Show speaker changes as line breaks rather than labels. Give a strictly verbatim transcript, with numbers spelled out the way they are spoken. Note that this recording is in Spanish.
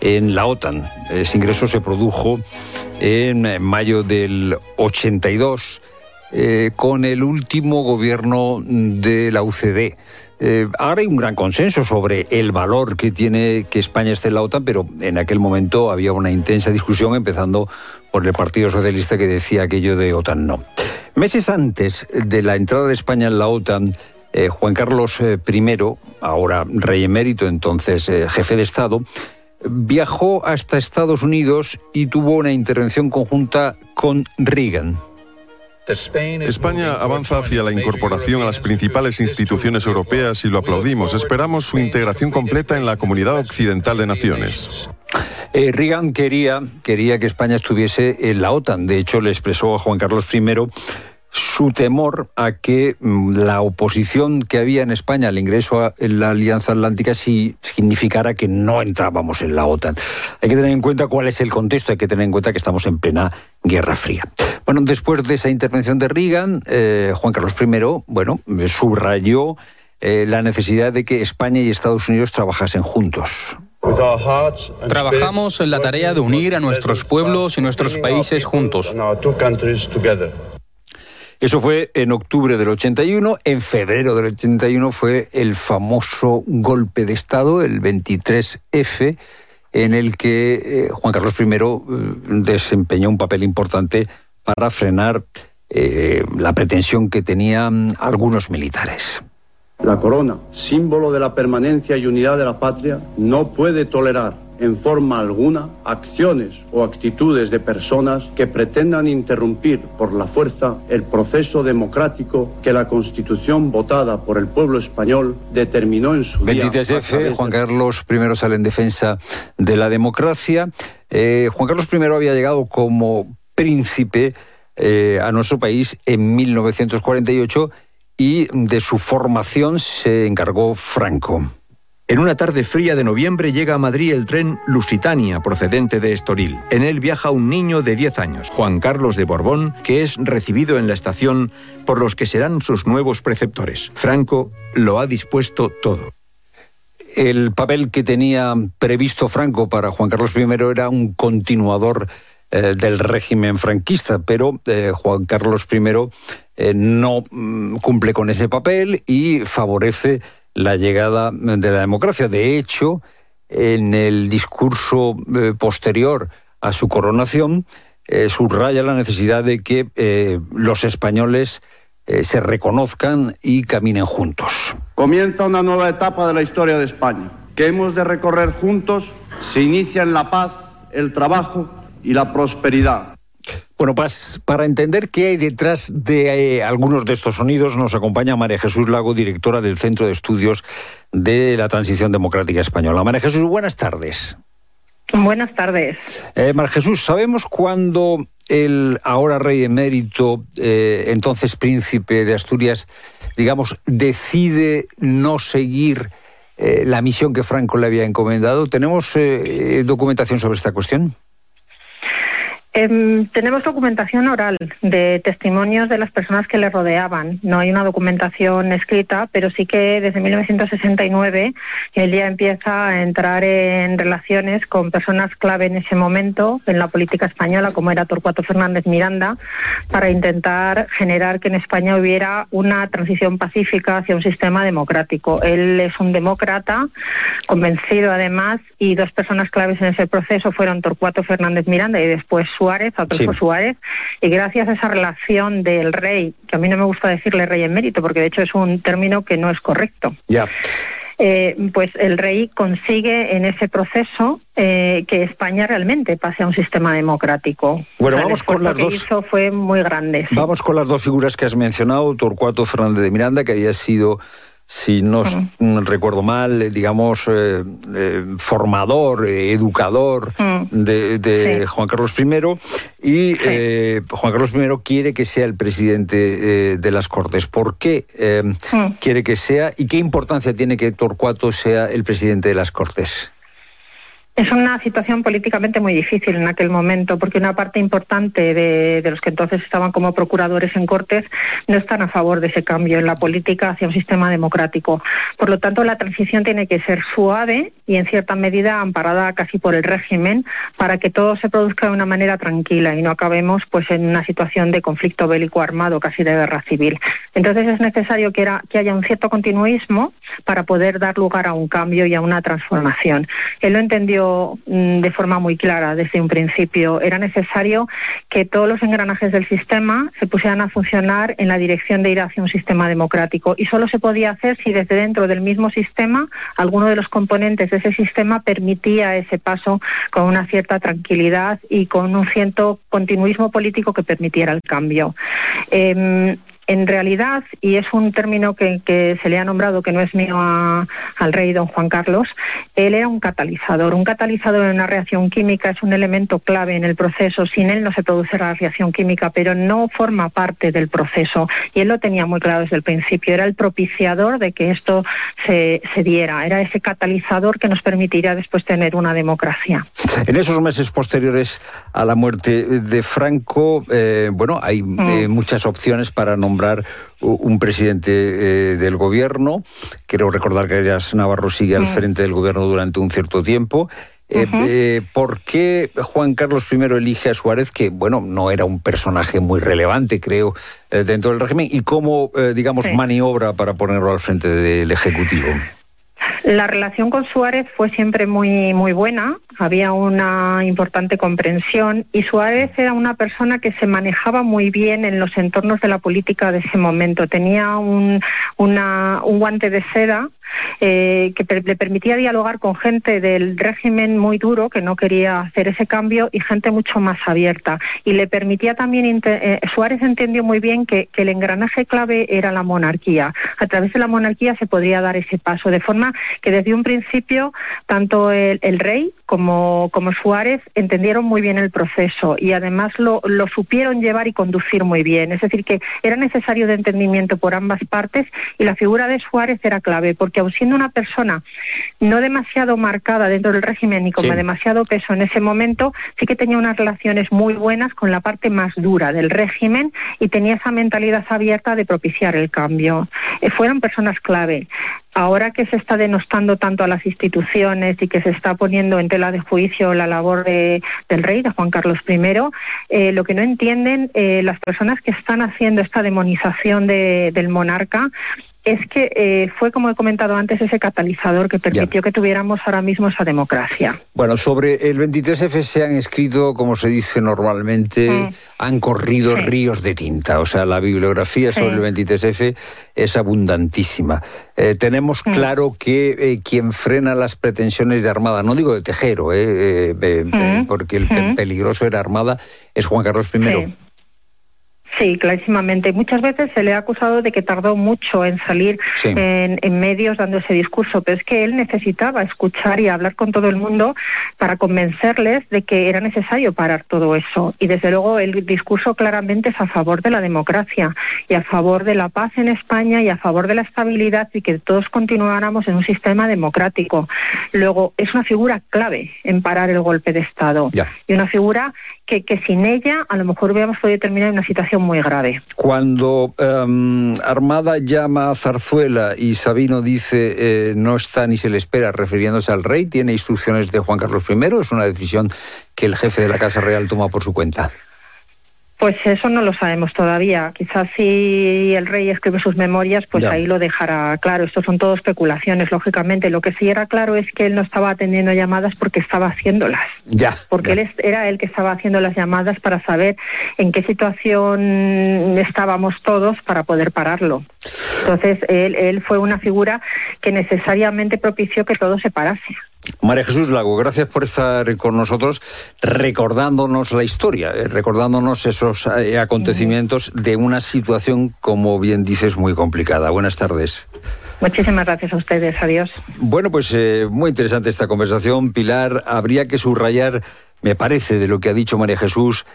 en la OTAN. Ese ingreso se produjo en mayo del ochenta y dos, eh, con el último gobierno de la U C D. Eh, ahora hay un gran consenso sobre el valor que tiene que España esté en la OTAN, pero en aquel momento había una intensa discusión, empezando por el Partido Socialista, que decía aquello de OTAN no. Meses antes de la entrada de España en la OTAN, eh, Juan Carlos I, ahora rey emérito, entonces eh, jefe de Estado, viajó hasta Estados Unidos y tuvo una intervención conjunta con Reagan.
España avanza hacia la incorporación a las principales instituciones europeas y lo aplaudimos. Esperamos su integración completa en la comunidad occidental de naciones.
Eh, Reagan quería, quería que España estuviese en la OTAN. De hecho, le expresó a Juan Carlos I su temor a que mm, la oposición que había en España al ingreso a en la Alianza Atlántica sí significara que no entrábamos en la OTAN. Hay que tener en cuenta cuál es el contexto, hay que tener en cuenta que estamos en plena Guerra Fría. Bueno, después de esa intervención de Reagan, eh, Juan Carlos I, bueno, subrayó eh, la necesidad de que España y Estados Unidos trabajasen juntos.
Trabajamos en la tarea de unir a nuestros pueblos y nuestros países juntos.
Eso fue en octubre del ochenta y uno. En febrero del ochenta y uno fue el famoso golpe de Estado, el veintitrés efe, en el que eh, Juan Carlos I eh, desempeñó un papel importante para frenar eh, la pretensión que tenían algunos militares.
La corona, símbolo de la permanencia y unidad de la patria, no puede tolerar en forma alguna acciones o actitudes de personas que pretendan interrumpir por la fuerza el proceso democrático que la Constitución votada por el pueblo español determinó en su día.
veintitrés efe, Juan Carlos I sale en defensa de la democracia. Eh, Juan Carlos I había llegado como príncipe eh, a nuestro país en mil novecientos cuarenta y ocho y de su formación se encargó Franco.
En una tarde fría de noviembre llega a Madrid el tren Lusitania, procedente de Estoril. En él viaja un niño de diez años, Juan Carlos de Borbón, que es recibido en la estación por los que serán sus nuevos preceptores. Franco lo ha dispuesto todo.
El papel que tenía previsto Franco para Juan Carlos I era un continuador eh, del régimen franquista, pero eh, Juan Carlos I eh, no mm, cumple con ese papel y favorece la llegada de la democracia. De hecho, en el discurso eh, posterior a su coronación, eh, subraya la necesidad de que eh, los españoles eh, se reconozcan y caminen juntos.
Comienza una nueva etapa de la historia de España, que hemos de recorrer juntos. Se inicia en la paz, el trabajo y la prosperidad.
Bueno, pues para entender qué hay detrás de eh, algunos de estos sonidos, nos acompaña María Jesús Lago, directora del Centro de Estudios de la Transición Democrática Española. María Jesús, buenas tardes.
Buenas tardes.
Eh, María Jesús, ¿sabemos cuándo el ahora rey emérito, eh, entonces príncipe de Asturias, digamos, decide no seguir eh, la misión que Franco le había encomendado? ¿Tenemos eh, documentación sobre esta cuestión?
Eh, tenemos documentación oral de testimonios de las personas que le rodeaban. No hay una documentación escrita, pero sí que desde mil novecientos sesenta y nueve él ya empieza a entrar en relaciones con personas clave en ese momento en la política española, como era Torcuato Fernández Miranda, para intentar generar que en España hubiera una transición pacífica hacia un sistema democrático. Él es un demócrata, convencido además, y dos personas claves en ese proceso fueron Torcuato Fernández Miranda y después su Suárez, Adolfo sí. Suárez, y gracias a esa relación del rey, que a mí no me gusta decirle rey emérito, porque de hecho es un término que no es correcto,
ya.
eh, pues el rey consigue en ese proceso eh, que España realmente pase a un sistema democrático.
Bueno,
o sea,
vamos con las
que
dos.
Hizo fue muy grande. Sí.
Vamos con las dos figuras que has mencionado, Torcuato Fernández de Miranda, que había sido, si no uh-huh. recuerdo mal, digamos, eh, eh, formador, eh, educador uh-huh. de, de sí. Juan Carlos I, y sí. eh, Juan Carlos I quiere que sea el presidente eh, de las Cortes. ¿Por qué eh, uh-huh. quiere que sea y qué importancia tiene que Torcuato sea el presidente de las Cortes?
Es una situación políticamente muy difícil en aquel momento, porque una parte importante de, de los que entonces estaban como procuradores en Cortes no están a favor de ese cambio en la política hacia un sistema democrático. Por lo tanto, la transición tiene que ser suave y en cierta medida amparada casi por el régimen para que todo se produzca de una manera tranquila y no acabemos pues en una situación de conflicto bélico armado, casi de guerra civil. Entonces es necesario que, era, que haya un cierto continuismo para poder dar lugar a un cambio y a una transformación. Él lo entendió de forma muy clara desde un principio. Era necesario que todos los engranajes del sistema se pusieran a funcionar en la dirección de ir hacia un sistema democrático y solo se podía hacer si desde dentro del mismo sistema alguno de los componentes de ese sistema permitía ese paso con una cierta tranquilidad y con un cierto continuismo político que permitiera el cambio. Eh, En realidad, y es un término que, que se le ha nombrado, que no es mío a, al rey don Juan Carlos, él era un catalizador. Un catalizador en una reacción química es un elemento clave en el proceso. Sin él no se produce la reacción química, pero no forma parte del proceso. Y él lo tenía muy claro desde el principio. Era el propiciador de que esto se, se diera. Era ese catalizador que nos permitiría después tener una democracia.
En esos meses posteriores a la muerte de Franco, eh, bueno, hay mm. eh, muchas opciones para nombrar un presidente eh, del gobierno. Quiero recordar que Arias Navarro sigue al mm. frente del gobierno durante un cierto tiempo. Eh, uh-huh. eh, ¿Por qué Juan Carlos primero elige a Suárez, que bueno, no era un personaje muy relevante, creo, eh, dentro del régimen, y cómo, eh, digamos, sí. maniobra para ponerlo al frente del Ejecutivo?
La relación con Suárez fue siempre muy muy buena, había una importante comprensión y Suárez era una persona que se manejaba muy bien en los entornos de la política de ese momento. Tenía un, una, un guante de seda eh, que per- le permitía dialogar con gente del régimen muy duro que no quería hacer ese cambio y gente mucho más abierta. Y le permitía también, inter- eh, Suárez entendió muy bien que, que el engranaje clave era la monarquía. A través de la monarquía se podría dar ese paso, de forma que desde un principio tanto el, el rey como, como Suárez entendieron muy bien el proceso y además lo, lo supieron llevar y conducir muy bien. Es decir, que era necesario de entendimiento por ambas partes y la figura de Suárez era clave, porque aun siendo una persona no demasiado marcada dentro del régimen ni con sí. demasiado peso en ese momento, sí que tenía unas relaciones muy buenas con la parte más dura del régimen y tenía esa mentalidad abierta de propiciar el cambio. Eh, fueron personas clave. Ahora que se está denostando tanto a las instituciones y que se está poniendo en tela de juicio la labor de, del rey, de Juan Carlos primero, eh, lo que no entienden eh, las personas que están haciendo esta demonización de, del monarca es que eh, fue, como he comentado antes, ese catalizador que permitió ya. que tuviéramos ahora mismo esa democracia.
Bueno, sobre el veintitrés efe se han escrito, como se dice normalmente, mm. han corrido sí. ríos de tinta. O sea, la bibliografía sí. sobre el veintitrés efe es abundantísima. Eh, tenemos mm. claro que eh, quien frena las pretensiones de Armada, no digo de Tejero, eh, eh, eh, mm. eh, porque el mm. peligroso era Armada, es Juan Carlos primero.
Sí. Sí, clarísimamente. Muchas veces se le ha acusado de que tardó mucho en salir sí. en, en medios dando ese discurso, pero es que él necesitaba escuchar y hablar con todo el mundo para convencerles de que era necesario parar todo eso. Y desde luego el discurso claramente es a favor de la democracia y a favor de la paz en España y a favor de la estabilidad y que todos continuáramos en un sistema democrático. Luego, es una figura clave en parar el golpe de Estado. Ya. Y una figura que, que sin ella a lo mejor hubiéramos podido terminar en una situación muy grave.
Cuando um, Armada llama a Zarzuela y Sabino dice eh, no está ni se le espera, refiriéndose al rey, ¿tiene instrucciones de Juan Carlos primero? ¿Es una decisión que el jefe de la Casa Real toma por su cuenta?
Pues eso no lo sabemos todavía. Quizás si el rey escribe sus memorias, pues ya. ahí lo dejará claro. Esto son todo especulaciones, lógicamente. Lo que sí era claro es que él no estaba atendiendo llamadas porque estaba haciéndolas.
Ya.
Porque
ya.
él era él que estaba haciendo las llamadas para saber en qué situación estábamos todos para poder pararlo. Entonces, él, él fue una figura que necesariamente propició que todo se parase.
María Jesús Lago, gracias por estar con nosotros recordándonos la historia, eh, recordándonos esos eh, acontecimientos de una situación, como bien dices, muy complicada. Buenas tardes.
Muchísimas gracias a ustedes. Adiós.
Bueno, pues eh, muy interesante esta conversación. Pilar, habría que subrayar, me parece, de lo que ha dicho María Jesús,